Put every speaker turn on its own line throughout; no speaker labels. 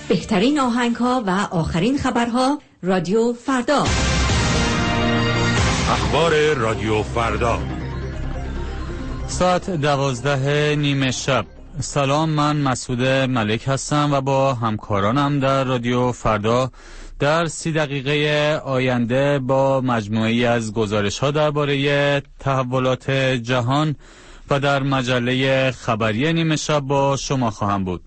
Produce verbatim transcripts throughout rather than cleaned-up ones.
بهترین آهنگ‌ها و آخرین خبرها رادیو فردا.
اخبار رادیو فردا،
ساعت دوازده نیمه شب. سلام، من مسعود ملک هستم و با همکارانم در رادیو فردا در سی دقیقه آینده با مجموعه‌ای از گزارش‌ها درباره تحولات جهان و در مجله خبری نیمه شب با شما خواهم بود.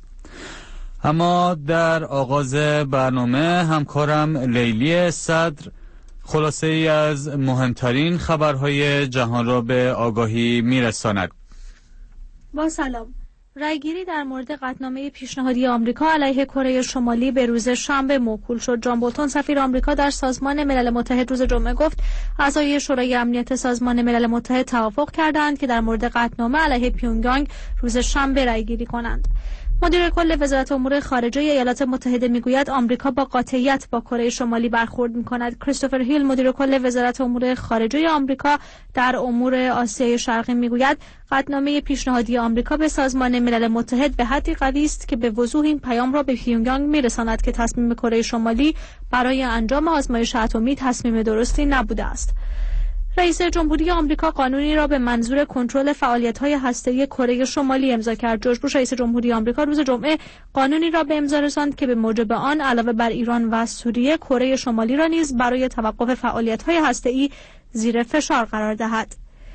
اما در آغاز برنامه همکارم لیلی صدر خلاصه ای از مهمترین خبرهای جهان را به آگاهی میرساند.
با سلام. رأیگیری در مورد قطعنامه پیشنهادی آمریکا علیه کره شمالی به روز شنبه موکول شد. جان بولتون سفیر آمریکا در سازمان ملل متحد روز جمعه گفت اعضای شورای امنیت سازمان ملل متحد توافق کردند که در مورد قطعنامه علیه پیونگیانگ روز شنبه رأیگیری کنند. مدیر کل وزارت امور خارجه ایالات متحده میگوید آمریکا با قاطعیت با کره شمالی برخورد میکند. کریستوفر هیل مدیر کل وزارت امور خارجه آمریکا در امور آسیای شرقی میگوید قطعنامه پیشنهادی آمریکا به سازمان ملل متحد به حدی قوی است که به وضوح این پیام را به پیونگیانگ میرساند که تصمیم کره شمالی برای انجام آزمایش اتمی تصمیم درستی نبوده است. رئیس جمهوری آمریکا قانونی را به منظور کنترل فعالیت‌های هسته‌ای کره شمالی امضا کرد. جورج بوش رئیس جمهوری آمریکا روز جمعه قانونی را به امضا رساند که به موجب آن علاوه بر ایران و سوریه کره شمالی را نیز برای توقف فعالیت‌های هسته‌ای زیر فشار قرار دهد.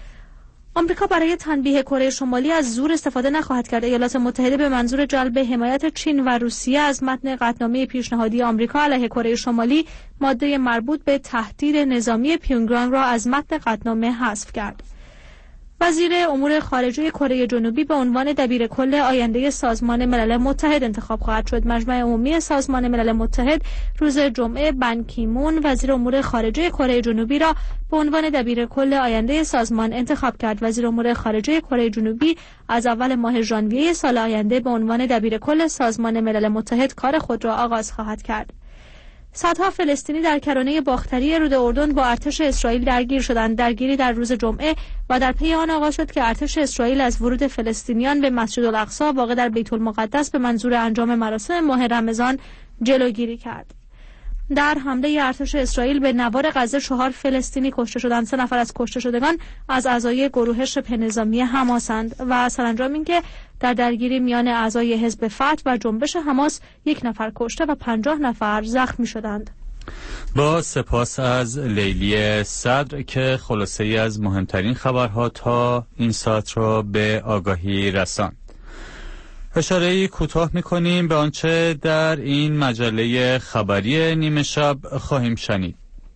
آمریکا برای تنبیه کره شمالی از زور استفاده نخواهد کرد. ایالات متحده به منظور جلب حمایت چین و روسیه از متن قطعنامه پیشنهادی آمریکا علیه کره شمالی ماده مربوط به تهدید نظامی پیونگیانگ را از متن قطعنامه حذف کرد. وزیر امور خارجه کره جنوبی به عنوان دبیرکل آینده سازمان ملل متحد انتخاب خواهد شد. مجمع عمومی سازمان ملل متحد روز جمعه بن کی مون وزیر امور خارجه کره جنوبی را به عنوان دبیرکل آینده سازمان انتخاب کرد. وزیر امور خارجه کره جنوبی از اول ماه ژانویه سال آینده به عنوان دبیرکل سازمان ملل متحد کار خود را آغاز خواهد کرد. صدها فلسطینی در کرانه باختری رود اردن با ارتش اسرائیل درگیر شدند. درگیری در روز جمعه و در پی آن آغاز شد که ارتش اسرائیل از ورود فلسطینیان به مسجد الاقصی واقع در بیت المقدس به منظور انجام مراسم ماه رمضان جلوگیری کرد. در حمله ارتش اسرائیل به نوار غزه چهار فلسطینی کشته شدند. سه نفر از کشته شدگان از اعضای گروه شبه نظامی حماسند و سرانجام اینکه در درگیری میان اعضای حزب فتح و جنبش حماس یک نفر کشته و پنجاه نفر زخمی شدند.
با سپاس از لیلی صدر که خلاصه ای از مهمترین خبرها تا این ساعت را به آگاهی رساند. اشاره‌ای کوتاه می‌کنیم به آنچه در این مجله خبری نیمه شب خواهیم شنید.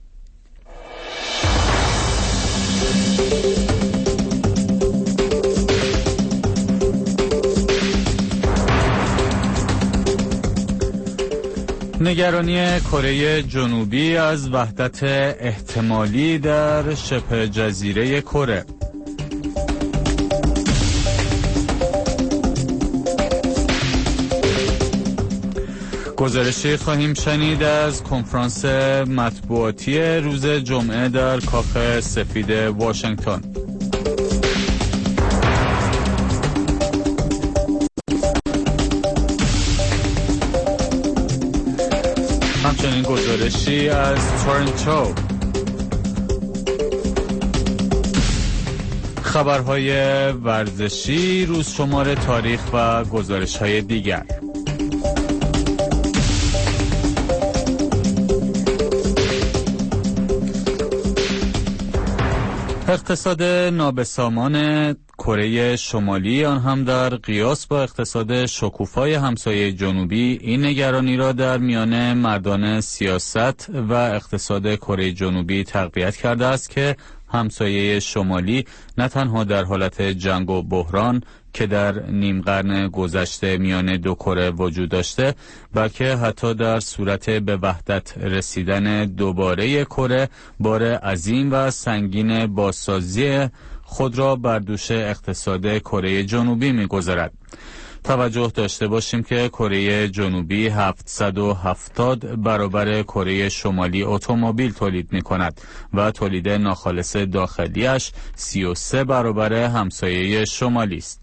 نگرانی کره جنوبی از وحدت احتمالی در شبه جزیره کره. گزارشی خواهیم شنید از کنفرانس مطبوعاتی روز جمعه در کاخ سفید واشنگتن. همچنین گزارشی از تورنتو. خبرهای ورزشی، روزشمار تاریخ و گزارش‌های دیگر. اقتصاد نابسامان کره شمالی، آن هم در قیاس با اقتصاد شکوفای همسایه جنوبی، این نگرانی را در میان مردان سیاست و اقتصاد کره جنوبی تقویت کرده است که همسایه شمالی نه تنها در حالت جنگ و بحران که در نیم قرن گذشته میان دو کره وجود داشته، بلکه حتی در صورت به وحدت رسیدن دوباره کره بار عظیم و سنگین بازسازی خود را بر دوش اقتصاد کره جنوبی می‌گذارد. توجه داشته باشیم که کره جنوبی هفتصد و هفتاد برابر کره شمالی اتومبیل تولید می‌کند و تولید ناخالص داخلیش سی و سه برابر همسایه شمالی است.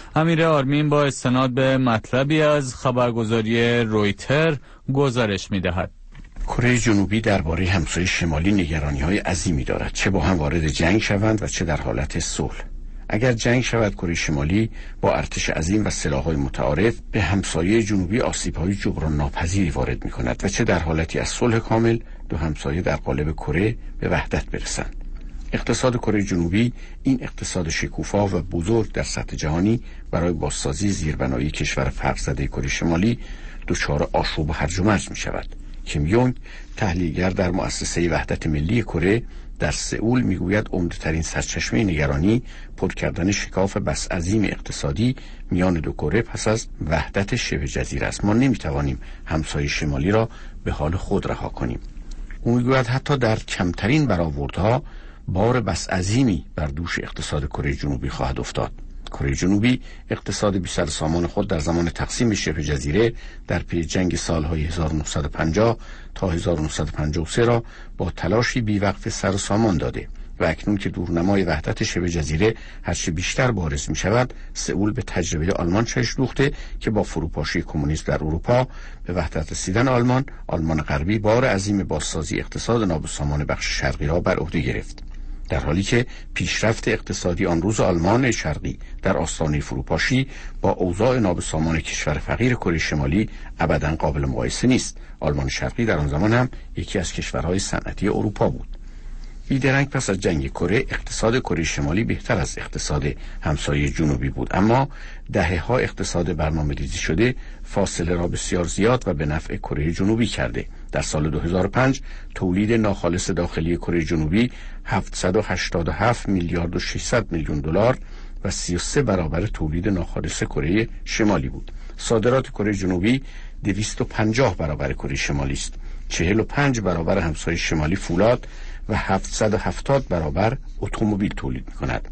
امیر آرمین با استناد به مطلبی از خبرگزاری رویتر گزارش می‌دهد.
کره جنوبی درباره همسایه شمالی نگرانی‌های عظیمی دارد، چه با هم وارد جنگ شوند و چه در حالت صلح. اگر جنگ شود، کره شمالی با ارتش عظیم و سلاح‌های متعارف به همسایه جنوبی آسیب‌های جبران ناپذیری وارد می‌کند و چه در حالتی از صلح کامل دو همسایه در قالب کره به وحدت برسند. اقتصاد کره جنوبی، این اقتصاد شکوفا و بزرگ در سطح جهانی، برای بازسازی زیربنایی کشور فقرزده کره شمالی دچار آشوب و هرج و مرج می‌شود. کیم یونگ، تحلیلگر در مؤسسه وحدت ملی کره، در سئول میگوید عمده‌ترین سرچشمه نگرانی پر کردن شکاف بس عظیم اقتصادی میان دو کره پس از وحدت شبه جزیره است. ما نمیتوانیم همسایه شمالی را به حال خود رها کنیم. او میگوید حتی در کمترین برآوردها بار بس عظیمی بر دوش اقتصاد کره جنوبی خواهد افتاد. کره جنوبی اقتصاد بی سر سامان خود در زمان تقسیم شبه جزیره در پی جنگ سالهای هزار و نهصد و پنجاه تا هزار و نهصد و پنجاه و سه را با تلاشی بی‌وقف سر و سامان داده و اکنون که دورنمای وحدت شبه جزیره هرچه بیشتر بارز می شود، سئول به تجربه آلمان چشم دوخته که با فروپاشی کمونیسم در اروپا به وحدت رسیدن آلمان، آلمان غربی بار عظیم بازسازی اقتصاد نابسامان بخش شرقی را بر عهده گرفت. در حالی که پیشرفت اقتصادی آن روز آلمان شرقی در آستانه فروپاشی با اوضاع نابسامان کشور فقیر کره شمالی ابداً قابل مقایسه نیست. آلمان شرقی در آن زمان هم یکی از کشورهای صنعتی اروپا بود. بیدرنگ پس از جنگ کره، اقتصاد کره شمالی بهتر از اقتصاد همسایه جنوبی بود، اما دهه‌ها اقتصاد برنامه‌ریزی شده فاصله را بسیار زیاد و به نفع کره جنوبی کرده. در سال دو هزار و پنج تولید ناخالص داخلی کره جنوبی هفتصد و هشتاد و هفت میلیارد و ششصد میلیون دلار و سی و سه برابر تولید ناخالص کره شمالی بود. صادرات کره جنوبی دویست و پنجاه برابر کره شمالی است. چهل و پنج برابر همسایه شمالی فولاد و هفتصد و هفتاد برابر اتومبیل تولید می‌کند.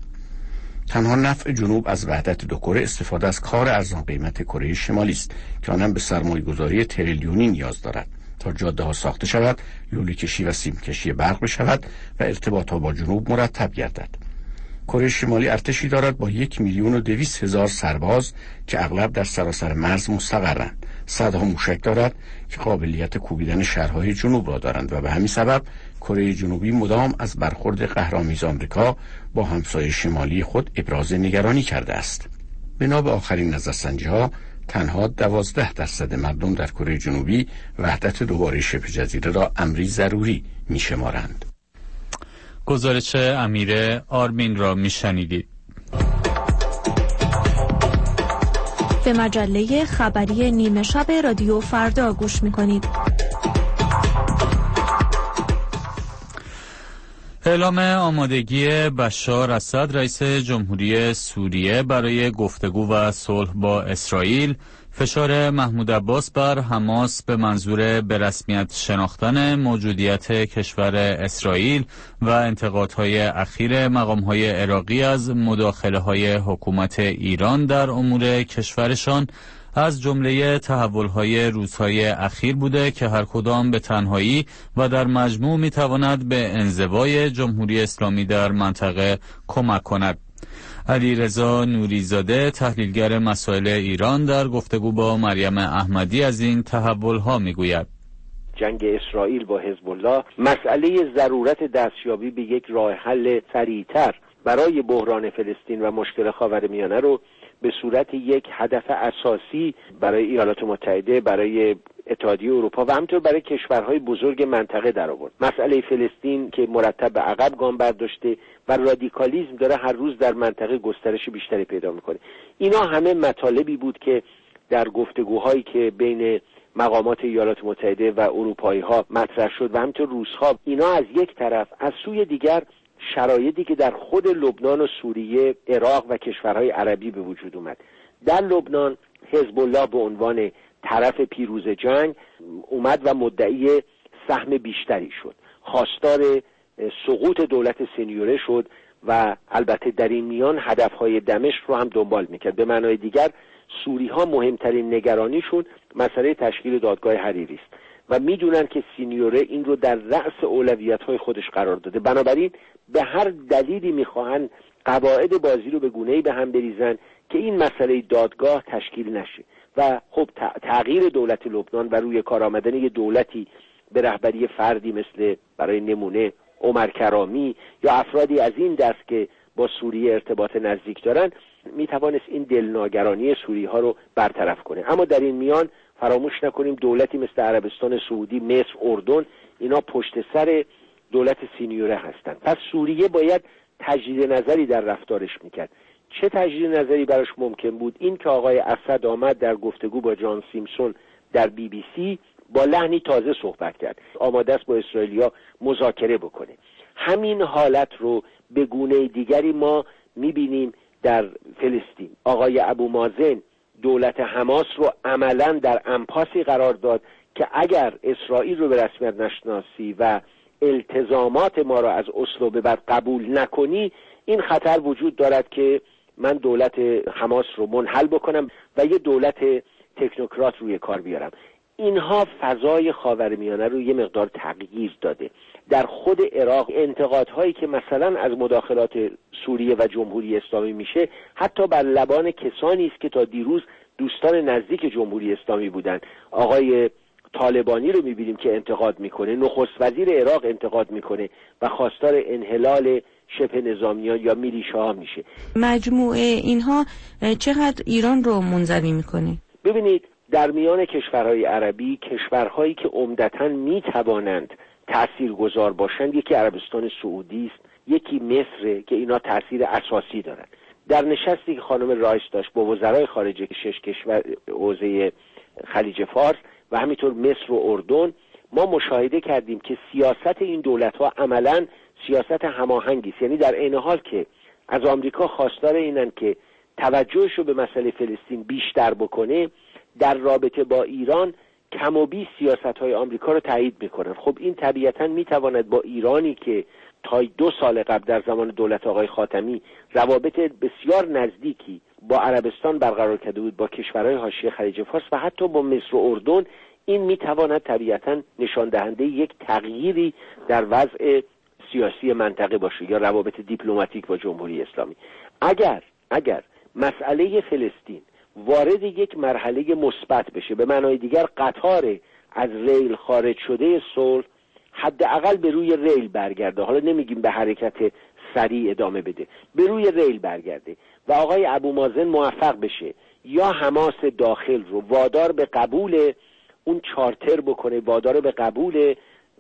تنها نفع جنوب از وحدت دو کره استفاده از کار ارزان قیمت کره شمالی است که آن هم به سرمایه‌گذاری تریلیونی نیاز دارد تا جاده‌ها ساخته شود، لوله کشی و سیم کشی برق بشود و ارتباطات با جنوب مرتب گردد. کره شمالی ارتشی دارد با یک میلیون و دویست هزار سرباز که اغلب در سراسر مرز مستقرند. صدها موشک دارد که قابلیت کوبیدن شهرهای جنوب را دارند و به همین سبب کره جنوبی مدام از برخورد قهرآمیز آمریکا با همسایه شمالی خود ابراز نگرانی کرده است. بنا به آخرین نظرسنجی‌ها تنها دوازده درصد مردم در کره جنوبی وحدت دوباره شبه جزیره را امری ضروری می‌شمارند.
گزارش امیر آرمین را میشنیدید.
به مجله خبری نیمه شب رادیو فردا گوش میکنید.
اعلام آمادگی بشار اسد رئیس جمهوری سوریه برای گفتگو و صلح با اسرائیل، فشار محمود عباس بر حماس به منظور به رسمیت شناختن موجودیت کشور اسرائیل و انتقادهای اخیر مقامهای عراقی از مداخله‌های حکومت ایران در امور کشورشان از جمله تحولهای روزهای اخیر بوده که هر کدام به تنهایی و در مجموع میتواند به انزوای جمهوری اسلامی در منطقه کمک کند. علیرضا نوریزاده، تحلیلگر مسائل ایران، در گفتگو با مریم احمدی از این تحولها میگوید:
جنگ اسرائیل با حزب الله مسئله ضرورت دستیابی به یک راه حل سریعتر برای بحران فلسطین و مشکل خاورمیانه رو به صورت یک هدف اساسی برای ایالات متحده، برای اتحادیه اروپا و همینطور برای کشورهای بزرگ منطقه در آورد. مسئله فلسطین که مرتب به عقب گام برداشته و رادیکالیسم داره هر روز در منطقه گسترش بیشتری پیدا میکنه. اینا همه مطالبی بود که در گفتگوهایی که بین مقامات ایالات متحده و اروپایی ها مطرح شد و همینطور روس‌ها، اینا از یک طرف، از سوی دیگر شرایطی که در خود لبنان و سوریه، عراق و کشورهای عربی به وجود اومد. در لبنان حزب الله به عنوان طرف پیروز جنگ اومد و مدعی سهم بیشتری شد، خواستار سقوط دولت سنیوره شد و البته در این میان هدفهای دمشق رو هم دنبال میکرد. به معنای دیگر سوری ها مهمترین نگرانیشون مسئله تشکیل دادگاه حریری است و میدونن که سینیوره این رو در رأس اولویت‌های خودش قرار داده. بنابراین به هر دلیلی میخواهن قواعد بازی رو به گونه‌ای به هم بریزن که این مسئله دادگاه تشکیل نشه و خب تغییر دولت لبنان و روی کار آمدن یه دولتی به رهبری فردی مثل برای نمونه عمر کرامی یا افرادی از این دست که با سوریه ارتباط نزدیک دارن میتوانست این دلناگرانی سوری ها رو برطرف کنه. اما در این میان فراموش نکنیم دولتی مثل عربستان سعودی، مصر، اردن، اینا پشت سر دولت سینیوره هستند. پس سوریه باید تجدید نظری در رفتارش میکرد. چه تجدید نظری براش ممکن بود؟ این که آقای اسد آمد در گفتگو با جان سیمسون در بی بی سی با لحنی تازه صحبت کرد، آماده است با اسرائیلیا مذاکره بکنه. همین حالت رو به گونه دیگری ما میبینیم در فلسطین. آقای ابو مازن دولت حماس رو عملاً در انپاسی قرار داد که اگر اسرائیل رو به رسمیت نشناسی و التزامات ما رو از اسلو به بعد قبول نکنی، این خطر وجود دارد که من دولت حماس رو منحل بکنم و یه دولت تکنوکرات روی کار بیارم. اینها فضای خاورمیانه رو یه مقدار تغییر داده. در خود عراق انتقادهایی که مثلا از مداخلات سوریه و جمهوری اسلامی میشه حتی بر لبان کسانی است که تا دیروز دوستان نزدیک جمهوری اسلامی بودند. آقای طالبانی رو میبینیم که انتقاد میکنه، نخست وزیر عراق انتقاد میکنه و خواستار انحلال شبه نظامیان یا میلیشاها میشه.
مجموعه اینها چقدر ایران رو منزوی میکنه؟
ببینید در میان کشورهای عربی، کشورهایی که عمدتاً میتوانند تاثیرگذار باشند، یکی عربستان سعودی است، یکی مصر که اینا تاثیر اساسی دارند. در نشستی که خانم رایس داشت با وزرای خارجه شش کشور حوزه خلیج فارس و همینطور مصر و اردن، ما مشاهده کردیم که سیاست این دولت‌ها عملاً سیاست هماهنگی است. یعنی در عین حال که از آمریکا خواستار اینن که توجهش رو به مسئله فلسطین بیشتر بکنه، در رابطه با ایران کم و بیش سیاست‌های آمریکا رو تایید میکنن. خب این طبیعتاً میتواند با ایرانی که تا دو سال قبل در زمان دولت آقای خاتمی روابط بسیار نزدیکی با عربستان برقرار کرده بود، با کشورهای حاشیه خلیج فارس و حتی با مصر و اردن، این میتواند طبیعتاً نشان دهنده یک تغییری در وضع سیاسی منطقه باشه یا روابط دیپلماتیک با جمهوری اسلامی. اگر اگر مسئله فلسطین وارد یک مرحله مثبت بشه، به معنای دیگر قطار از ریل خارج شده صلح حداقل به روی ریل برگرده، حالا نمیگیم به حرکت سریع ادامه بده، به روی ریل برگرده و آقای ابو مازن موفق بشه یا حماس داخل رو وادار به قبول اون چارتر بکنه، وادار به قبول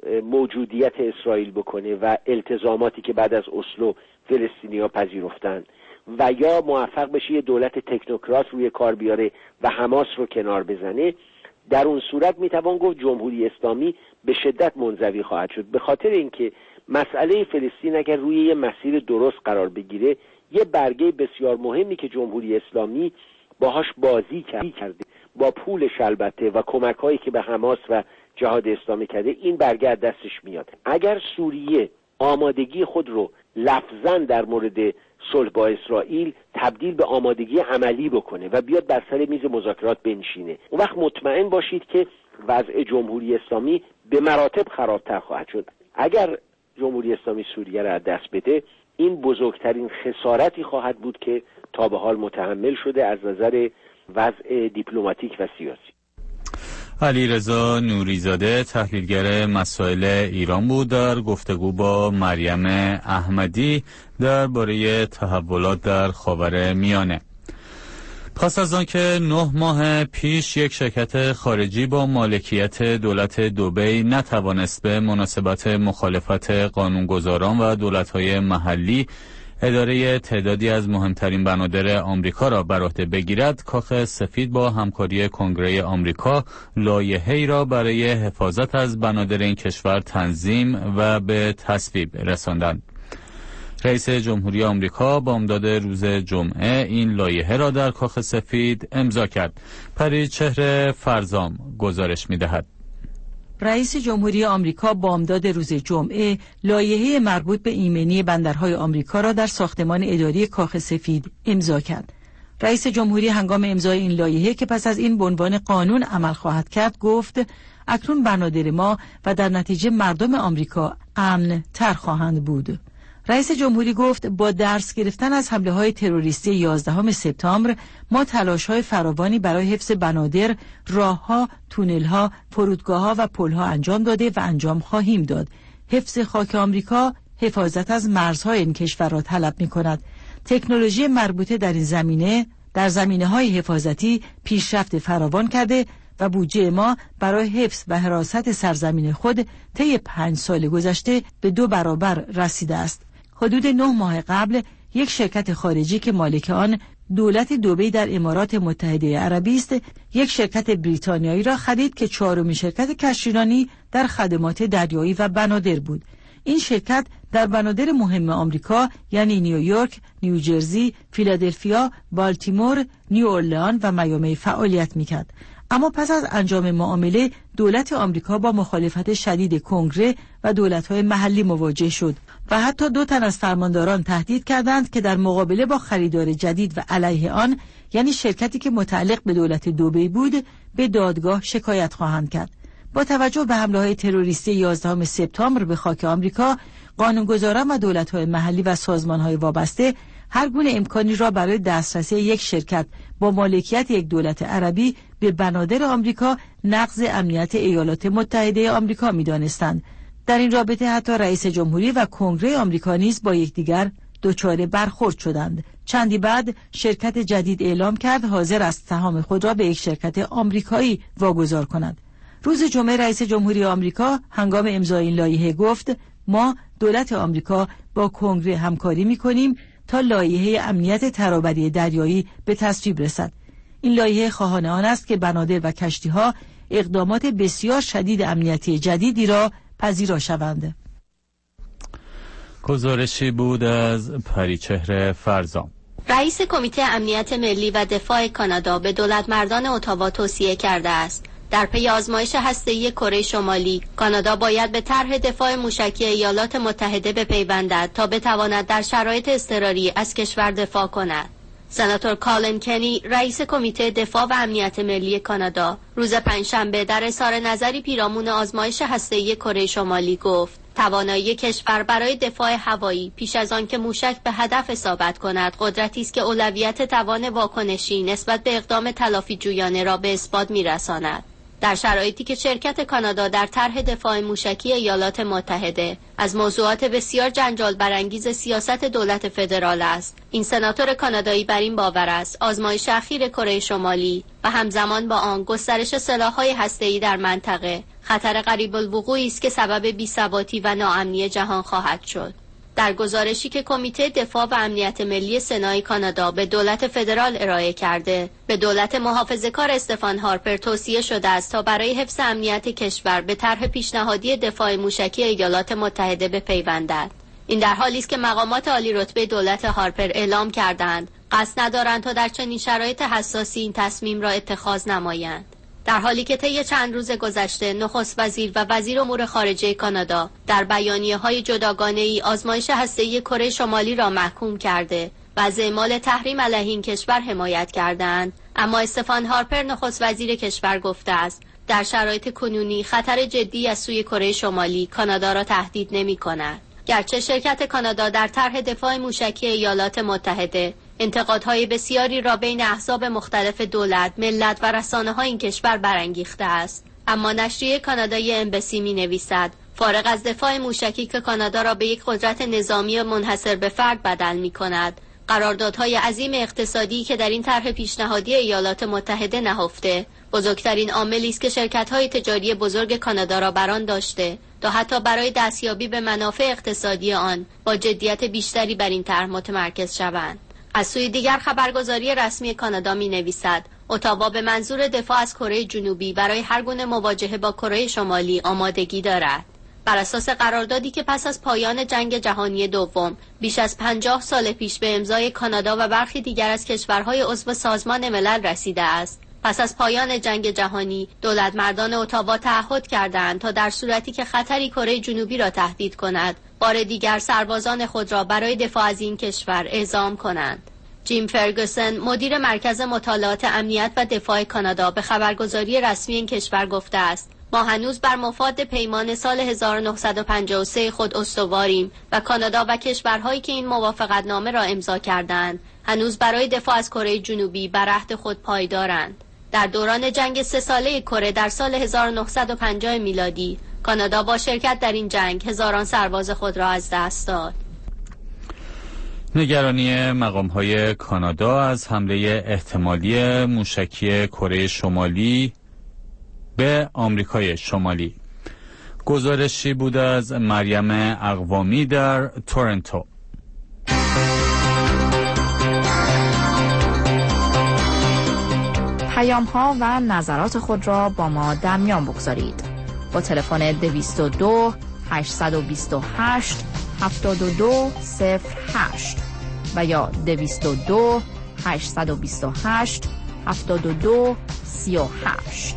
موجودیت اسرائیل بکنه و التزاماتی که بعد از اسلو فلسطینی‌ها پذیرفتن، و یا موفق بشه یه دولت تکنوکرات روی کار بیاره و حماس رو کنار بزنه، در اون صورت میتوان گفت جمهوری اسلامی به شدت منزوی خواهد شد. به خاطر اینکه مسئله فلسطین اگر روی یه مسیر درست قرار بگیره، یه برگه بسیار مهمی که جمهوری اسلامی باهاش بازی کرده، با پولش البته و کمک‌هایی که به حماس و جهاد اسلامی کرده، این برگه دستش میاد. اگر سوریه آمادگی خود رو لفظاً در مورد صلح با اسرائیل تبدیل به آمادگی عملی بکنه و بیاد بر سر میز مذاکرات بنشینه، اون وقت مطمئن باشید که وضع جمهوری اسلامی به مراتب خرابتر خواهد شد. اگر جمهوری اسلامی سوریه را از دست بده، این بزرگترین خسارتی خواهد بود که تا به حال متحمل شده از نظر وضع دیپلماتیک و سیاسی.
علیرضا نوریزاده تحلیلگر مسائل ایران بود در گفتگو با مریم احمدی درباره تحولات در خاورمیانه. پس از آنکه نه ماه پیش یک شرکت خارجی با مالکیت دولت دبی نتوانست به مناسبت مخالفت قانونگذاران و دولت‌های محلی اداره تعدادی از مهمترین بنادر آمریکا را بر عهده بگیرد، کاخ سفید با همکاری کنگره آمریکا لایحه‌ای را برای حفاظت از بنادر این کشور تنظیم و به تصویب رساندند. رئیس جمهوری آمریکا بامداد روز جمعه این لایحه را در کاخ سفید امضا کرد. پریچهر فرزام گزارش می‌دهد.
رئیس جمهوری آمریکا بامداد روز جمعه لایحه مربوط به ایمنی بندرهای آمریکا را در ساختمان اداری کاخ سفید امضا کرد. رئیس جمهوری هنگام امضای این لایحه که پس از این به عنوان قانون عمل خواهد کرد گفت: اکنون بنادر ما و در نتیجه مردم آمریکا امن تر خواهند بود. رئیس جمهوری گفت با درس گرفتن از حمله های تروریستی یازدهم سپتامبر ما تلاش های فراوانی برای حفظ بنادر، راهها، تونل‌ها، فرودگاه‌ها و پل‌ها انجام داده و انجام خواهیم داد. حفظ خاک آمریکا حفاظت از مرزهای این کشور را طلب می‌کند. تکنولوژی مربوطه در این زمینه در زمینه‌های حفاظتی پیشرفت فراوان کرده و بودجه ما برای حفظ و حراست سرزمین خود طی پنج سال گذشته به دو برابر رسیده است. حدود نه ماه قبل یک شرکت خارجی که مالک آن دولت دبی در امارات متحده عربی است، یک شرکت بریتانیایی را خرید که چهارمین شرکت کشتیرانی در خدمات دریایی و بنادر بود. این شرکت در بنادر مهم آمریکا یعنی نیویورک، نیوجرسی، فیلادلفیا، بالتیمور، نیواورلئان و میامی فعالیت میکرد. اما پس از انجام معامله دولت آمریکا با مخالفت شدید کنگره و دولت‌های محلی مواجه شد و حتی دو تن از فرمانداران تهدید کردند که در مقابله با خریدار جدید و علیه آن، یعنی شرکتی که متعلق به دولت دبی بود، به دادگاه شکایت خواهند کرد. با توجه به حمله‌های تروریستی یازدهم سپتامبر به خاک آمریکا، قانونگذاران و دولت‌های محلی و سازمان‌های وابسته هر گونه امکانی را برای دسترسی یک شرکت با مالکیت یک دولت عربی به بنادر آمریکا نقض امنیت ایالات متحده آمریکا می‌دانستند. در این رابطه حتی رئیس جمهوری و کنگره آمریکا نیز با یکدیگر دچار برخورد شدند. چندی بعد شرکت جدید اعلام کرد حاضر است سهام خود را به یک شرکت آمریکایی واگذار کند. روز جمعه رئیس جمهوری آمریکا هنگام امضای این لایحه گفت ما دولت آمریکا با کنگره همکاری می‌کنیم تا لایحه امنیت ترابری دریایی به تصویب رسد. این لایحه خواهان آن است که بنادر و کشتی‌ها اقدامات بسیار شدید امنیتی جدیدی را پذیرا شوند.
گزارشی بود از پریچهر فرزام.
رئیس کمیته امنیت ملی و دفاع کانادا به دولت مردان اتاوا توصیه کرده است در پی آزمایش هسته‌ای کره شمالی، کانادا باید به طرح دفاع موشکی ایالات متحده بپیوندد تا بتواند در شرایط اضطراری از کشور دفاع کند. سناتور کالن کنی، رئیس کمیته دفاع و امنیت ملی کانادا، روز پنجشنبه در اظهار نظری پیرامون آزمایش هسته‌ای کره شمالی گفت: توانایی کشور برای دفاع هوایی پیش از آن که موشک به هدف اصابت کند، قدرتی است که اولویت توان واکنشی نسبت به اقدام تلافی جویانه را به اثبات می‌رساند. در شرایطی که شرکت کانادا در طرح دفاع موشکی ایالات متحده از موضوعات بسیار جنجال برانگیز سیاست دولت فدرال است، این سناتور کانادایی بر این باور است آزمایش اخیر کره شمالی و همزمان با آن گسترش سلاح‌های هسته‌ای در منطقه خطر قریب الوقوعی است که سبب بی‌ثباتی و ناامنی جهان خواهد شد. در گزارشی که کمیته دفاع و امنیت ملی سنای کانادا به دولت فدرال ارائه کرده، به دولت محافظه‌کار استفان هارپر توصیه شده است تا برای حفظ امنیت کشور به طرح پیشنهادی دفاع موشکی ایالات متحده بپیوندد. این در حالی است که مقامات عالی رتبه دولت هارپر اعلام کردند قصد ندارند تا در چنین شرایط حساسی این تصمیم را اتخاذ نمایند. در حالی که طی چند روز گذشته نخست وزیر و وزیر امور خارجه کانادا در بیانیه‌های جداگانه‌ای آزمایش هسته‌ای کره شمالی را محکوم کرده و از اعمال تحریم علیه این کشور حمایت کردند، اما استفان هارپر نخست وزیر کشور گفته است در شرایط کنونی خطر جدی از سوی کره شمالی کانادا را تهدید نمی‌کند. گرچه شرکت کانادا در طرح دفاع موشکی ایالات متحده انتقادهای بسیاری را بین احزاب مختلف دولت، ملت و رسانه‌های این کشور برانگیخته است، اما نشریه کانادای امبسی می‌نویسد فارغ از دفاع موشکی که کانادا را به یک قدرت نظامی منحصر به فرد بدل می‌کند، قراردادهای عظیم اقتصادی که در این طرح پیشنهادی ایالات متحده نهفته، بزرگترین عاملی است که شرکت‌های تجاری بزرگ کانادا را بران داشته تا حتی برای دستیابی به منافع اقتصادی آن با جدیت بیشتری بر این طرح متمرکز شوند. از سوی دیگر خبرگزاری رسمی کانادا می نویسد اتاوا به منظور دفاع از کره جنوبی برای هر گونه مواجهه با کره شمالی آمادگی دارد. بر اساس قراردادی که پس از پایان جنگ جهانی دوم بیش از پنجاه سال پیش به امضای کانادا و برخی دیگر از کشورهای عضو سازمان ملل رسیده است، پس از پایان جنگ جهانی دولت مردان اتاوا تعهد کردند تا در صورتی که خطری کره جنوبی را تهدید کند، بار دیگر سربازان خود را برای دفاع از این کشور اعزام کنند. جیم فرگوسن، مدیر مرکز مطالعات امنیت و دفاع کانادا، به خبرگزاری رسمی این کشور گفته است ما هنوز بر مفاد پیمان سال هزار و نهصد و پنجاه و سه خود استواریم و کانادا و کشورهایی که این موافقتنامه را امضا کردند هنوز برای دفاع از کره جنوبی بر عهد خود پایدارند. در دوران جنگ سه ساله کره در سال هزار و نهصد و پنجاه میلادی کانادا با شرکت در این جنگ هزاران سرباز خود را از دست داد.
نگرانی مقام‌های کانادا از حمله احتمالی موشکی کره شمالی به آمریکای شمالی. گزارشی بود از مریم اقوامی در تورنتو.
پیام ها و نظرات خود را با ما در میان بگذارید. با تلفن دویست و دو هشتصد و بیست و هشت هفتاد و دو صفر هشت و یا دویست و دو هشتصد و بیست و هشت هفتاد و دو سی و هشت.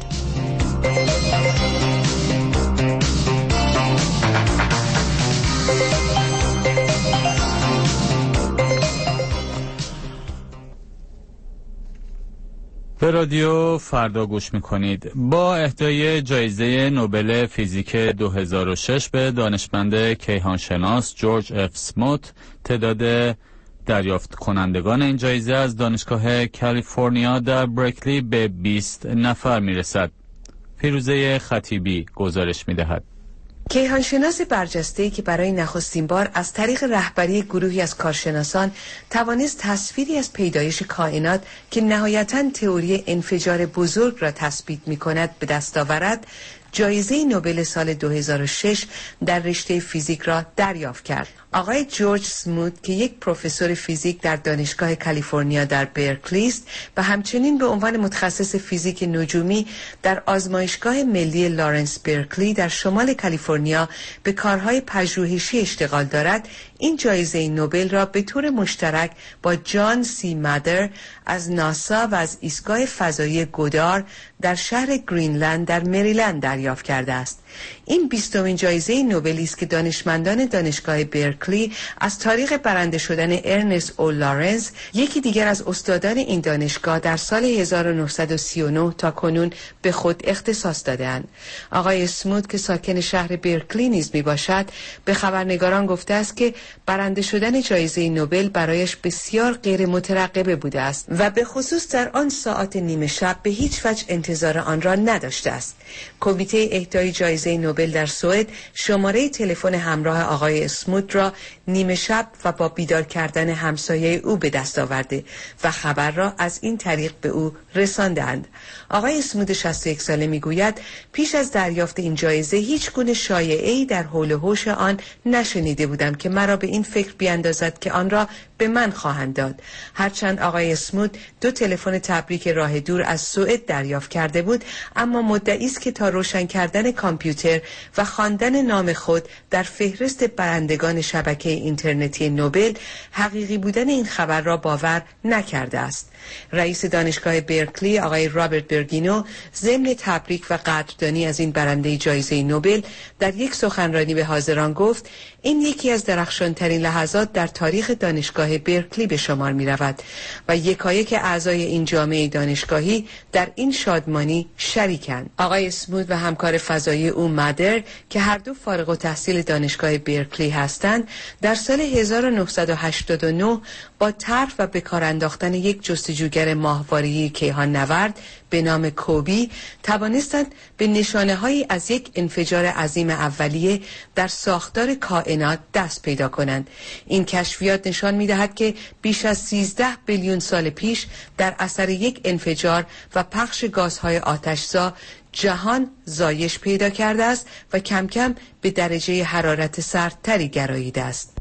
به رادیو فردا گوش میکنید. با اهدای جایزه نوبل فیزیک دو هزار و شش به دانشمند کیهانشناس جورج اف اسموت، تعداد دریافت کنندگان این جایزه از دانشگاه کالیفرنیا در برکلی به بیست نفر میرسد. فیروزه خطیبی گزارش میدهد.
کیهانشناس برجسته‌ای که برای نخستین بار از طریق رهبری گروهی از کارشناسان توانست تصویری از پیدایش کائنات که نهایتاً تئوری انفجار بزرگ را تثبیت می‌کند به دست آورد، جایزه نوبل سال دو هزار و شش در رشته فیزیک را دریافت کرد. آقای جورج اسموت که یک پروفسور فیزیک در دانشگاه کالیفرنیا در برکلی است و همچنین به عنوان متخصص فیزیک نجومی در آزمایشگاه ملی لارنس برکلی در شمال کالیفرنیا به کارهای پژوهشی اشتغال دارد، این جایزه نوبل را به طور مشترک با جان سی مادر از ناسا و از ایستگاه فضایی گودار در شهر گرینلند در مریلند دریافت کرده است. این بیستمین جایزه نوبلی است که دانشمندان دانشگاه برکلی از طریق برنده شدن ارنست او لارنس، یکی دیگر از استادان این دانشگاه، در سال هزار و نهصد و سی و نه تا کنون به خود اختصاص دادند. آقای اسموت که ساکن شهر برکلی نیز می باشد، به خبرنگاران گفته است که برنده شدن جایزه نوبل برایش بسیار غیر مترقبه بوده است و به خصوص در آن ساعات نیمه شب به هیچ وجه انتظار آن را نداشته است. کمیته اهدای جایزه نوبل در سوئد شماره تلفن همراه آقای اسموت را نیمه شب و با بیدار کردن همسایه او به دست آورده و خبر را از این طریق به او رساندند. آقای اسموت شصت و یک ساله میگوید پیش از دریافت این جایزه هیچ گونه شایعه‌ای در حول و حوش آن نشنیده بودم که مرا به این فکر بیاندازد که آن را به من خواهند داد. هرچند آقای اسموت دو تلفن تبریک راه دور از سوئد دریافت کرده بود، اما مدعی است که تا روشن کردن کامپیوتر و خواندن نام خود در فهرست برندگان شبکه اینترنتی نوبل حقیقی بودن این خبر را باور نکرده است. رئیس دانشگاه برکلی آقای رابرت برگینو ضمن تبریک و قدردانی از این برنده جایزه نوبل در یک سخنرانی به حاضران گفت این یکی از درخشانترین لحظات در تاریخ دانشگاه برکلی به شمار می رود و یکایک اعضای این جامعه دانشگاهی در این شادمانی شریکند. آقای اسموت و همکار فضایی او مادر که هر دو فارغ التحصیل دانشگاه برکلی هستند، در سال هزار و نهصد و هشتاد و نه با طرح و به کار انداختن یک جستجوگر ماهواره‌ای کیهان نورد به نام کوبی توانستند به نشانه‌هایی از یک انفجار عظیم اولیه در ساختار کائنات دست پیدا کنند. این کشفیات نشان می‌دهد که بیش از سیزده بیلیون سال پیش در اثر یک انفجار و پخش گازهای آتشزا جهان زایش پیدا کرده است و کم کم به درجه حرارت سردتری گراییده است.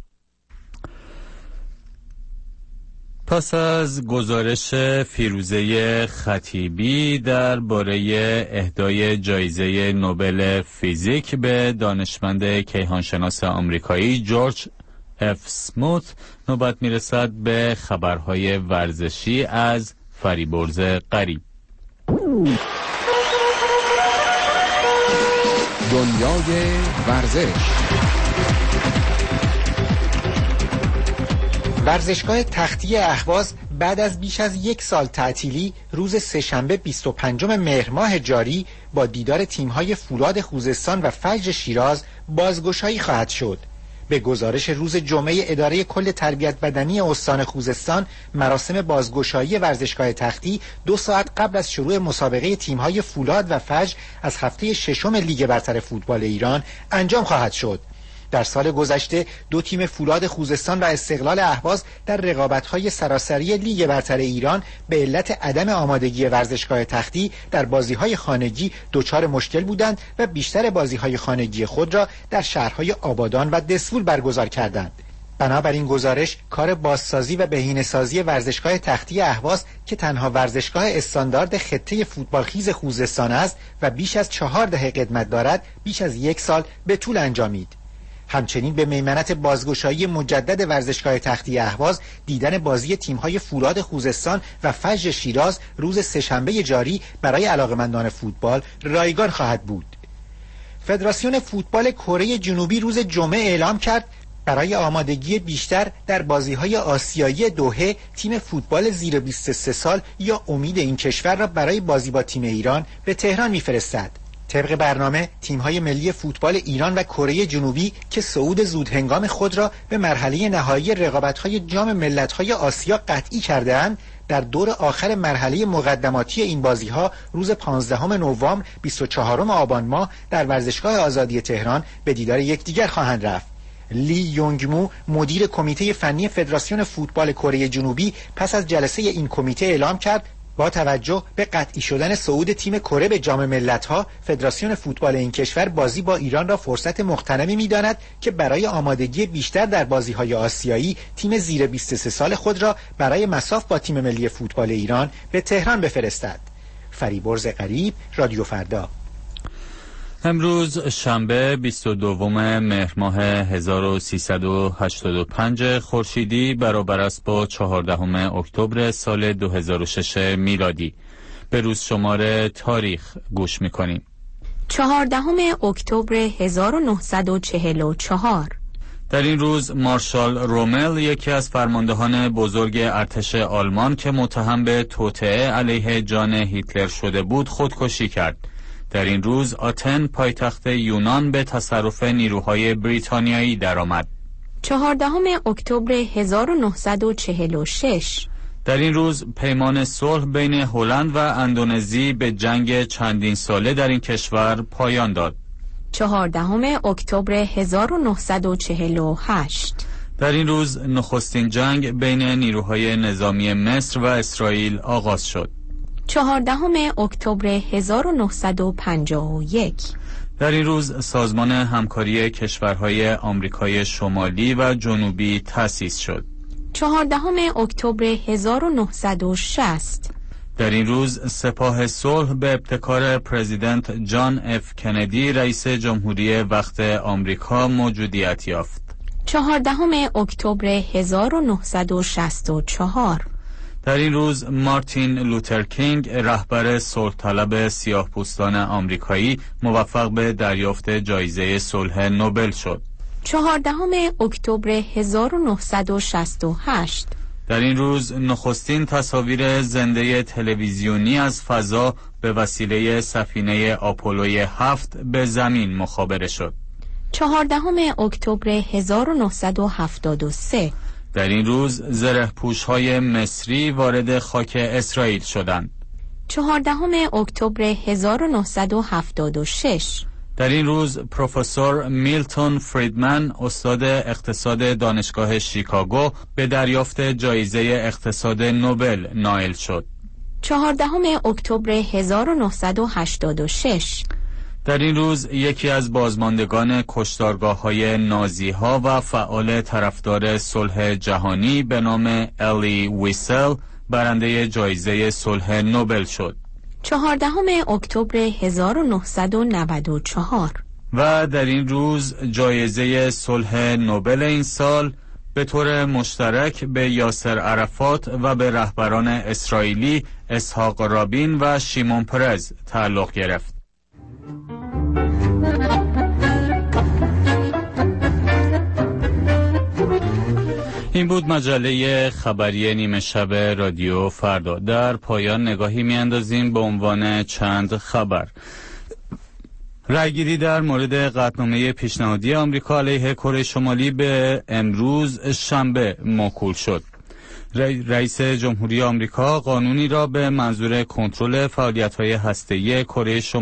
پس از گزارش فیروزه خطیبی درباره اهدای جایزه نوبل فیزیک به دانشمند کیهانشناس آمریکایی جورج اف اسموت، نوبت میرسد به خبرهای ورزشی از فریبرز غریب.
دنیای ورزش. ورزشگاه تختی اهواز
بعد از بیش از یک سال تعطیلی روز سه‌شنبه بیست و پنجم مهر ماه جاری با دیدار تیم‌های فولاد خوزستان و فجر شیراز بازگشایی خواهد شد. به گزارش روز جمعه اداره کل تربیت بدنی استان خوزستان، مراسم بازگشایی ورزشگاه تختی دو ساعت قبل از شروع مسابقه تیم‌های فولاد و فجر از هفته ششم لیگ برتر فوتبال ایران انجام خواهد شد. در سال گذشته دو تیم فولاد خوزستان و استقلال اهواز در رقابت‌های سراسری لیگ برتر ایران به علت عدم آمادگی ورزشگاه تختی در بازی‌های خانگی دچار مشکل بودند و بیشتر بازی‌های خانگی خود را در شهرهای آبادان و دسفول برگزار کردند. بنابراین گزارش کار بازسازی و بهینه‌سازی ورزشگاه تختی اهواز که تنها ورزشگاه استاندارد خطه فوتبالخیز خوزستان است و بیش از چهار دهه قدمت دارد، بیش از یک سال به طول انجامید. همچنین به میمنت بازگشایی مجدد ورزشگاه تختی اهواز دیدن بازی تیم‌های فولاد خوزستان و فجر شیراز روز سه‌شنبه جاری برای علاقه‌مندان فوتبال رایگان خواهد بود. فدراسیون فوتبال کره جنوبی روز جمعه اعلام کرد برای آمادگی بیشتر در بازی‌های آسیایی دوحه تیم فوتبال زیر بیست و سه سال یا امید این کشور را برای بازی با تیم ایران به تهران می‌فرستد. طبق برنامه تیم‌های ملی فوتبال ایران و کره جنوبی که صعود زودهنگام خود را به مرحله نهایی رقابت‌های جام ملت‌های آسیا قطعی کرده‌اند، در دور آخر مرحله مقدماتی این بازی‌ها روز پانزدهم نوامبر بیست و چهارم آبان ماه در ورزشگاه آزادی تهران به دیدار یکدیگر خواهند رفت. لی یونگمو مدیر کمیته فنی فدراسیون فوتبال کره جنوبی پس از جلسه این کمیته اعلام کرد با توجه به قطعی شدن صعود تیم کره به جام ملت‌ها، فدراسیون فوتبال این کشور بازی با ایران را فرصت مغتنمی می‌داند که برای آمادگی بیشتر در بازی‌های آسیایی تیم زیر بیست و سه سال خود را برای مصاف با تیم ملی فوتبال ایران به تهران بفرستد. فریبرز غریب، رادیو فردا.
امروز شنبه بیست و دوم مهر ماه هزار و سیصد و هشتاد و پنج خورشیدی برابر است با چهاردهم اکتبر سال دو هزار و شش میلادی. به روز شمار تاریخ گوش می‌کنیم.
چهاردهم اکتبر هزار و نهصد و چهل و چهار.
در این روز مارشال رومل، یکی از فرماندهان بزرگ ارتش آلمان که متهم به توطئه علیه جان هیتلر شده بود، خودکشی کرد. در این روز آتن، پایتخت یونان، به تصرف نیروهای بریتانیایی درآمد.
چهاردهم اکتبر هزار و نهصد و چهل و شش.
در این روز پیمان صلح بین هلند و اندونزی به جنگ چندین ساله در این کشور پایان داد.
چهاردهم اکتبر هزار و نهصد و چهل و هشت.
در این روز نخستین جنگ بین نیروهای نظامی مصر و اسرائیل آغاز شد.
چهاردهم اکتبر هزار و نهصد و پنجاه و یک.
در این روز سازمان همکاری کشورهای آمریکای شمالی و جنوبی تأسیس شد.
چهاردهم اکتبر هزار و نهصد و شصت.
در این روز سپاه صلح به ابتکار پرزیدنت جان اف کندی، رئیس جمهوری وقت آمریکا، موجودیت یافت.
چهاردهم اکتبر هزار و نهصد و شصت و چهار.
در این روز مارتین لوتر کینگ، رهبر صلح طلب سیاه‌پوستان آمریکایی، موفق به دریافت جایزه صلح نوبل شد.
چهاردهم اکتبر هزار و نهصد و شصت و هشت.
در این روز نخستین تصاویر زنده تلویزیونی از فضا به وسیله سفینه آپولوی هفت به زمین مخابره شد.
چهاردهم اکتبر هزار و نهصد و هفتاد و سه.
در این روز زره‌پوش‌های مصری وارد خاک اسرائیل شدند.
چهاردهم اکتبر هزار و نهصد و هفتاد و شش.
در این روز پروفسور میلتون فریدمن، استاد اقتصاد دانشگاه شیکاگو، به دریافت جایزه اقتصاد نوبل نائل شد.
چهاردهم اکتبر هزار و نهصد و هشتاد و شش.
در این روز یکی از بازماندگان کشتارگاه‌های نازی‌ها و فعال طرفدار صلح جهانی به نام الی ویسل برنده جایزه صلح نوبل شد.
چهاردهم اکتبر هزار و نهصد و نود و چهار.
و در این روز جایزه صلح نوبل این سال به طور مشترک به یاسر عرفات و به رهبران اسرائیلی اسحاق رابین و شیمون پرز تعلق گرفت. این بود مجله خبری نیمه شب رادیو فردا. در پایان نگاهی میاندازیم به عنوان چند خبر. رأیگیری در مورد قطعنامه پیشنهادی آمریکا علیه کره شمالی به امروز شنبه موکول شد. رئیس جمهوری آمریکا قانونی را به منظور کنترل فعالیت‌های هسته‌ای کره شمالی